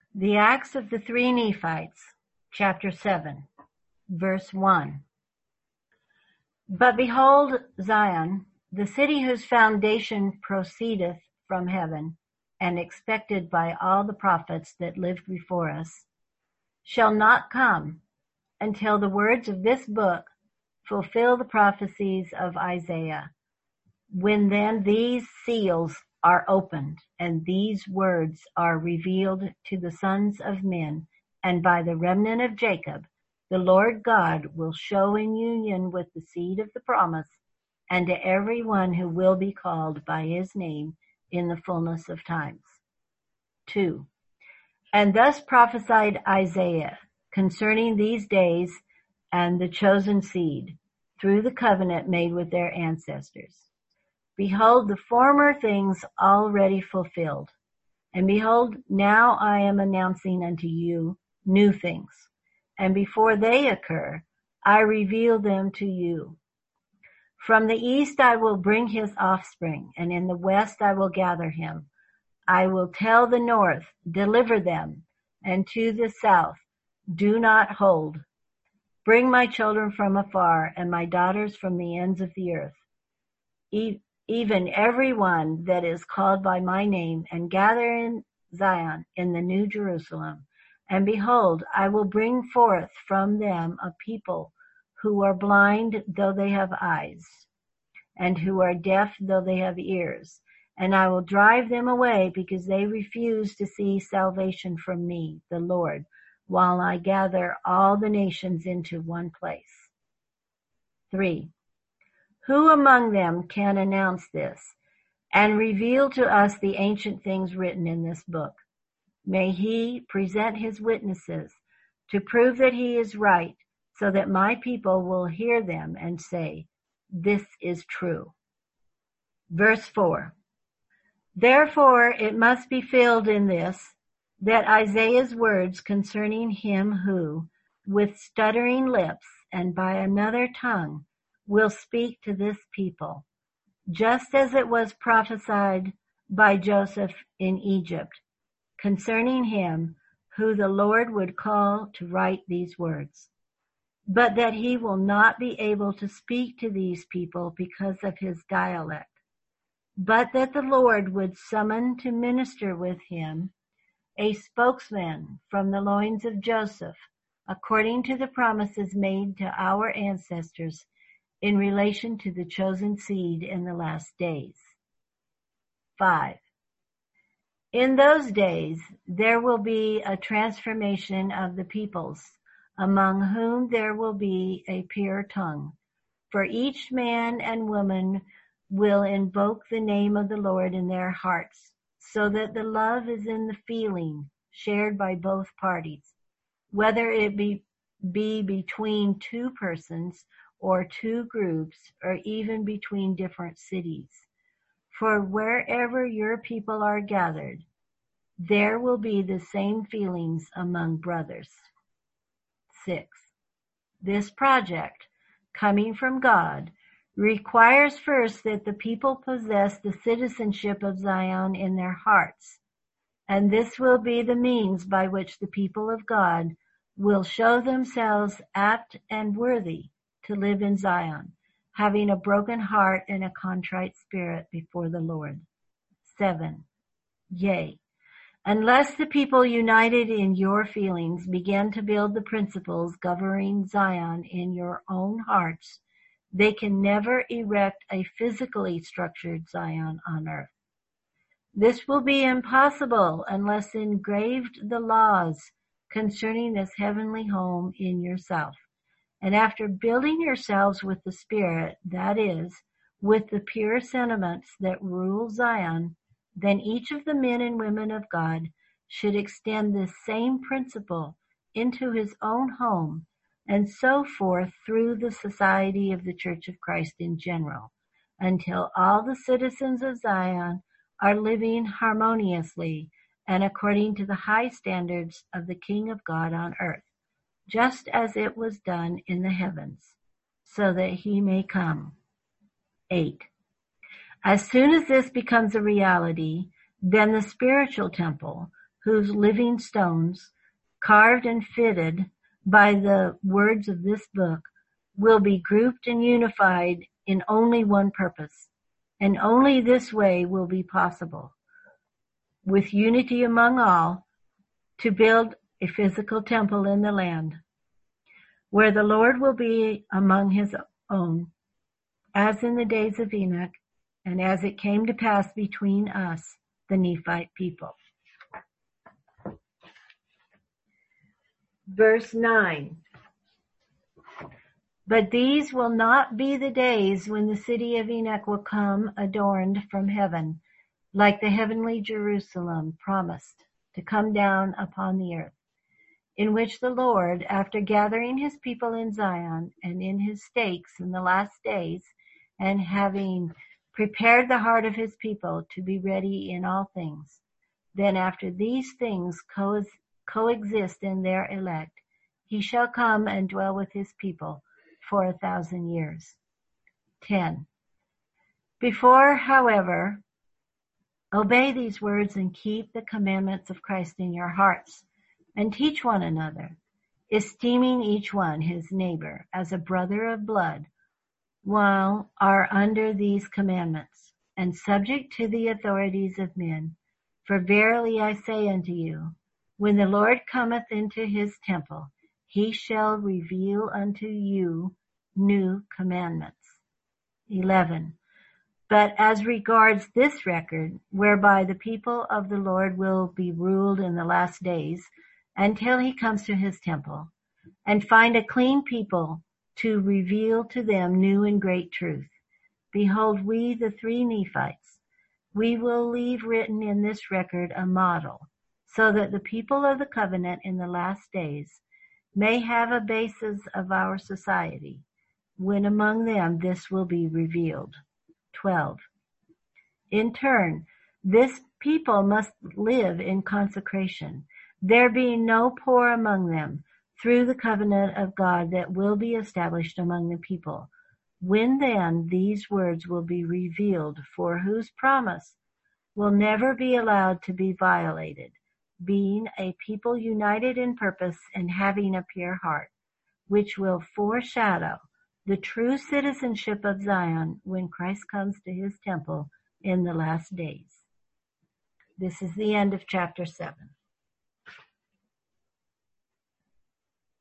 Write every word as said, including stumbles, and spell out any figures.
The Acts of the Three Nephites, chapter seven, verse one. But behold, Zion, the city whose foundation proceedeth from heaven, and expected by all the prophets that lived before us, shall not come until the words of this book fulfill the prophecies of Isaiah. When then these seals are opened, and these words are revealed to the sons of men, and by the remnant of Jacob, the Lord God will show in union with the seed of the promise, and to every one who will be called by his name in the fullness of times. Two. And thus prophesied Isaiah concerning these days and the chosen seed, through the covenant made with their ancestors. Behold, the former things already fulfilled. And behold, now I am announcing unto you new things. And before they occur, I reveal them to you. From the east I will bring his offspring, and in the west I will gather him. I will tell the north, deliver them, and to the south, do not hold. Bring my children from afar, and my daughters from the ends of the earth. E- even every one that is called by my name, and gather in Zion, in the new Jerusalem. And behold, I will bring forth from them a people who are blind though they have eyes, and who are deaf though they have ears. And I will drive them away because they refuse to see salvation from me, the Lord, while I gather all the nations into one place. Three. Who among them can announce this and reveal to us the ancient things written in this book? May he present his witnesses to prove that he is right, so that my people will hear them and say, this is true. Verse four. Therefore it must be filled in this, that Isaiah's words concerning him who, with stuttering lips and by another tongue, will speak to this people, just as it was prophesied by Joseph in Egypt, concerning him who the Lord would call to write these words, but that he will not be able to speak to these people because of his dialect, but that the Lord would summon to minister with him a spokesman from the loins of Joseph, according to the promises made to our ancestors in relation to the chosen seed in the last days. Five. In those days there will be a transformation of the peoples, among whom there will be a pure tongue. For each man and woman will invoke the name of the Lord in their hearts, so that the love is in the feeling shared by both parties, whether it be, be between two persons or two groups, or even between different cities. For wherever your people are gathered, there will be the same feelings among brothers. Six. This project, coming from God, requires first that the people possess the citizenship of Zion in their hearts, and this will be the means by which the people of God will show themselves apt and worthy to live in Zion, having a broken heart and a contrite spirit before the Lord. Seven. Yea, unless the people united in your feelings begin to build the principles governing Zion in your own hearts, they can never erect a physically structured Zion on earth. This will be impossible unless engraved the laws concerning this heavenly home in yourself. And after building yourselves with the Spirit, that is, with the pure sentiments that rule Zion, then each of the men and women of God should extend this same principle into his own home, and so forth through the society of the Church of Christ in general, until all the citizens of Zion are living harmoniously and according to the high standards of the King of God on earth, just as it was done in the heavens, so that he may come. Eight. As soon as this becomes a reality, then the spiritual temple, whose living stones, carved and fitted by the words of this book, will be grouped and unified in only one purpose, and only this way will be possible, with unity among all, to build a physical temple in the land, where the Lord will be among his own, as in the days of Enoch, and as it came to pass between us, the Nephite people. Verse nine. But these will not be the days when the city of Enoch will come adorned from heaven, like the heavenly Jerusalem promised to come down upon the earth, in which the Lord, after gathering his people in Zion and in his stakes in the last days, and having prepared the heart of his people to be ready in all things, then after these things co- coexist in their elect, he shall come and dwell with his people for a thousand years. ten. Before, however, obey these words and keep the commandments of Christ in your hearts, and teach one another, esteeming each one his neighbor as a brother of blood, while are under these commandments, and subject to the authorities of men. For verily I say unto you, when the Lord cometh into his temple, he shall reveal unto you new commandments. eleven. But as regards this record, whereby the people of the Lord will be ruled in the last days, until he comes to his temple, and find a clean people to reveal to them new and great truth. Behold, we, the three Nephites, we will leave written in this record a model, so that the people of the covenant in the last days may have a basis of our society, when among them this will be revealed. twelve. In turn, this people must live in consecration, there being no poor among them, through the covenant of God that will be established among the people. When then these words will be revealed, for whose promise will never be allowed to be violated, being a people united in purpose and having a pure heart, which will foreshadow the true citizenship of Zion when Christ comes to his temple in the last days. This is the end of chapter seven.